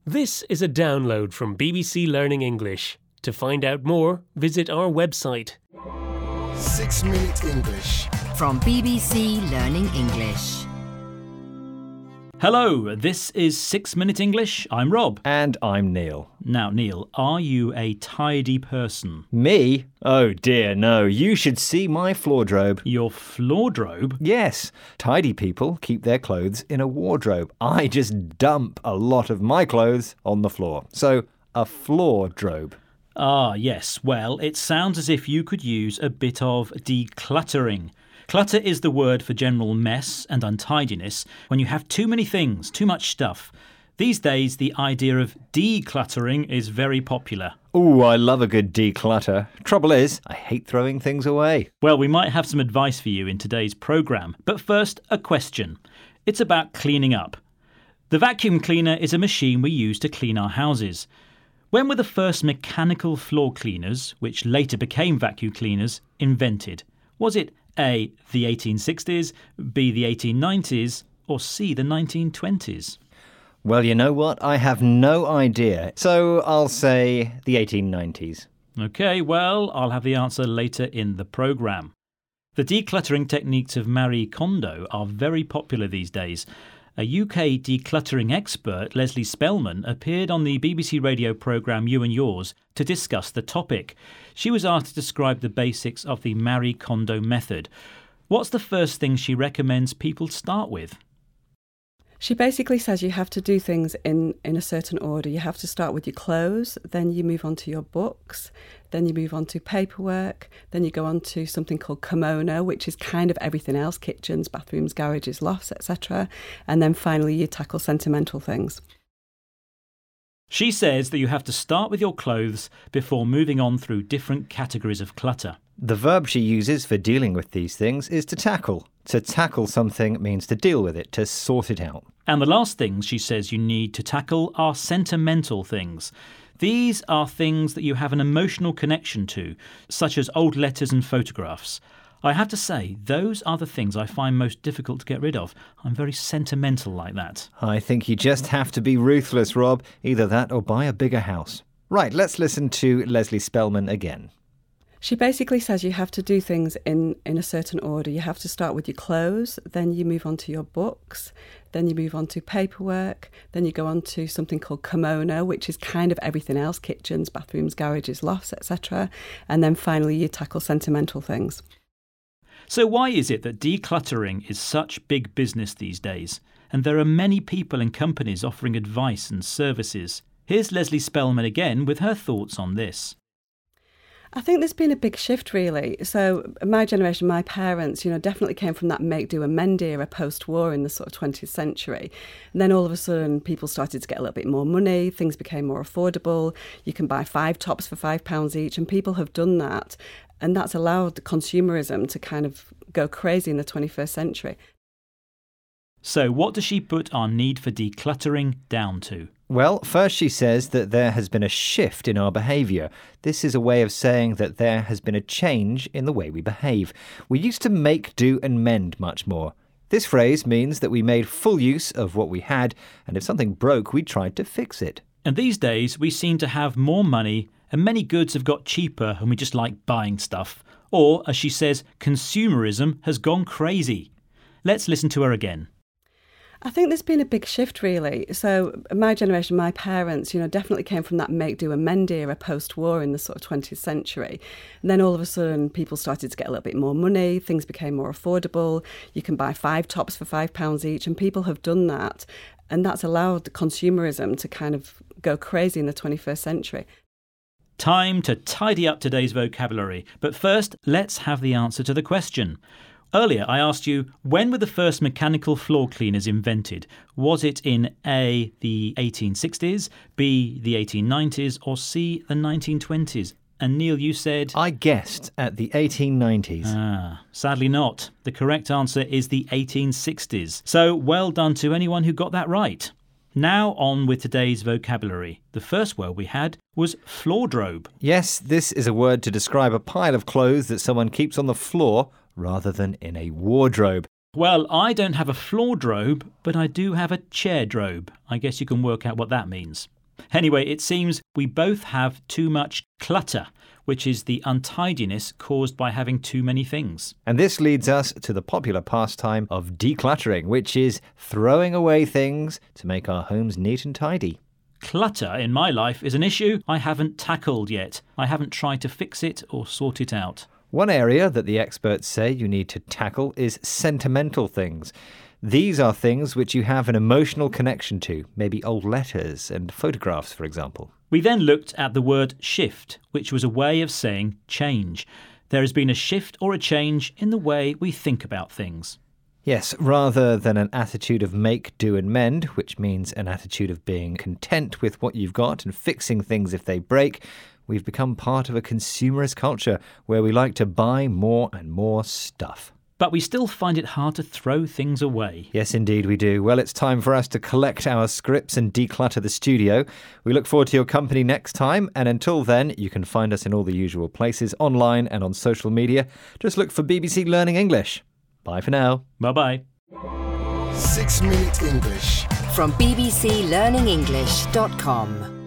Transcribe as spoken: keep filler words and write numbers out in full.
This is a download from B B C Learning English. To find out more, visit our website. Six Minute English. From B B C Learning English. Hello, this is Six Minute English. I'm Rob. And I'm Neil. Now, Neil, are you a tidy person? Me? Oh dear, no. You should see my wardrobe. Your wardrobe? Yes. Tidy people keep their clothes in a wardrobe. I just dump a lot of my clothes on the floor. So, a wardrobe. Ah, yes. Well, it sounds as if you could use a bit of decluttering. Clutter is the word for general mess and untidiness when you have too many things, too much stuff. These days, the idea of decluttering is very popular. Ooh, I love a good declutter. Trouble is, I hate throwing things away. Well, we might have some advice for you in today's programme. But first, a question. It's about cleaning up. The vacuum cleaner is a machine we use to clean our houses. When were the first mechanical floor cleaners, which later became vacuum cleaners, invented? Was it A, the eighteen sixties, B, the eighteen nineties, or C, the nineteen twenties? Well, you know what? I have no idea. So I'll say the eighteen nineties. OK, well, I'll have the answer later in the programme. The decluttering techniques of Marie Kondo are very popular these days. A U K decluttering expert, Leslie Spellman, appeared on the B B C radio programme You and Yours to discuss the topic. She was asked to describe the basics of the Marie Kondo method. What's the first thing she recommends people start with? She basically says you have to do things in, in a certain order. You have to start with your clothes, then you move on to your books, then you move on to paperwork, then you go on to something called kimono, which is kind of everything else, kitchens, bathrooms, garages, lofts, et cetera. And then finally you tackle sentimental things. She says that you have to start with your clothes before moving on through different categories of clutter. The verb she uses for dealing with these things is to tackle. To tackle something means to deal with it, to sort it out. And the last things she says you need to tackle are sentimental things. These are things that you have an emotional connection to, such as old letters and photographs. I have to say, those are the things I find most difficult to get rid of. I'm very sentimental like that. I think you just have to be ruthless, Rob. Either that or buy a bigger house. Right, let's listen to Leslie Spellman again. She basically says you have to do things in, in a certain order. You have to start with your clothes, then you move on to your books, then you move on to paperwork, then you go on to something called kimono, which is kind of everything else, kitchens, bathrooms, garages, lofts, et cetera. And then finally you tackle sentimental things. So why is it that decluttering is such big business these days? And there are many people and companies offering advice and services. Here's Leslie Spellman again with her thoughts on this. I think there's been a big shift, really. So my generation, my parents, you know, definitely came from that make, do and mend era post-war in the sort of twentieth century. And then all of a sudden people started to get a little bit more money, things became more affordable. You can buy five tops for five pounds each, and people have done that. And that's allowed consumerism to kind of go crazy in the twenty-first century. So what does she put our need for decluttering down to? Well, first she says that there has been a shift in our behaviour. This is a way of saying that there has been a change in the way we behave. We used to make, do and mend much more. This phrase means that we made full use of what we had, and if something broke, we tried to fix it. And these days we seem to have more money, and many goods have got cheaper and we just like buying stuff. Or, as she says, consumerism has gone crazy. Let's listen to her again. I think there's been a big shift, really. So my generation, my parents, you know, definitely came from that make, do and mend era post-war in the sort of twentieth century. And then all of a sudden people started to get a little bit more money, things became more affordable. You can buy five tops for five pounds each, and people have done that. And that's allowed consumerism to kind of go crazy in the twenty-first century. Time to tidy up today's vocabulary. But first, let's have the answer to the question. Earlier, I asked you, when were the first mechanical floor cleaners invented? Was it in A, the eighteen sixties, B, the eighteen nineties, or C, the nineteen twenties? And Neil, you said... I guessed at the eighteen nineties. Ah, sadly not. The correct answer is the eighteen sixties. So well done to anyone who got that right. Now on with today's vocabulary. The first word we had was wardrobe. Yes, this is a word to describe a pile of clothes that someone keeps on the floor rather than in a wardrobe. Well, I don't have a wardrobe, but I do have a chairdrobe. I guess you can work out what that means. Anyway, it seems we both have too much clutter, which is the untidiness caused by having too many things. And this leads us to the popular pastime of decluttering, which is throwing away things to make our homes neat and tidy. Clutter in my life is an issue I haven't tackled yet. I haven't tried to fix it or sort it out. One area that the experts say you need to tackle is sentimental things. These are things which you have an emotional connection to, maybe old letters and photographs, for example. We then looked at the word shift, which was a way of saying change. There has been a shift or a change in the way we think about things. Yes, rather than an attitude of make, do and mend, which means an attitude of being content with what you've got and fixing things if they break, we've become part of a consumerist culture where we like to buy more and more stuff. But we still find it hard to throw things away. Yes, indeed we do. Well, it's time for us to collect our scripts and declutter the studio. We look forward to your company next time. And until then, you can find us in all the usual places, online and on social media. Just look for B B C Learning English. Bye for now. Bye-bye. Six Minute English. From b b c learning english dot com.